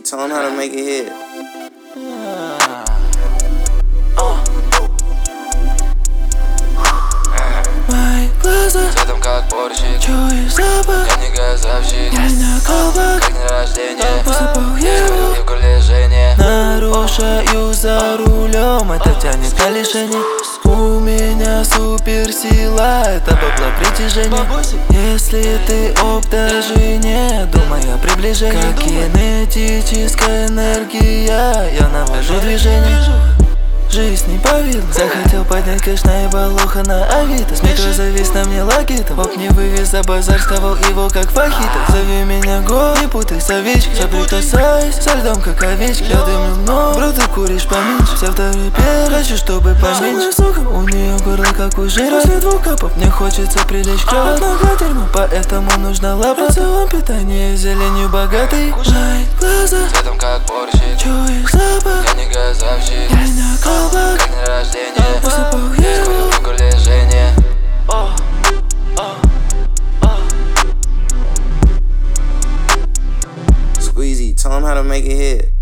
Squeezy, tell him how to make it hit. Мои глаза цветом как борщик, чуешь запах, я не газовщик, я на колбах, как день рождения, посыпал его. и в горле жжение. Нарушаю за рулем, это тянет на лишение. У меня суперсила, это бабла притяжения. Если ты оп, даже не думай о приближении. Как кинетическая энергия, я навожу движение. Жизнь не повидла, захотел поднять кэш на ебалуха на авито. С микро завис на мне лакитом, оп не вывез за базар, сковал его как фахита. Зови меня гол, не путай с овечкой, соприкасаюсь со льдом как овечки. Я дымлю много, бро, ты куришь поменьше. Вся второй пер, хочу, чтобы поменьше. Сука, у нее горло как у жира. После 2 капов мне хочется прилечь к кровать. Много дерьма, поэтому нужно лапать. Целом питание зеленью богатый. Мои глаза Цветом как борщик, чуешь запах, я не газовщик, я на колбах, как день рождения, посыпал его. и в горле жжение. Squeezy, tell him how to make it hit.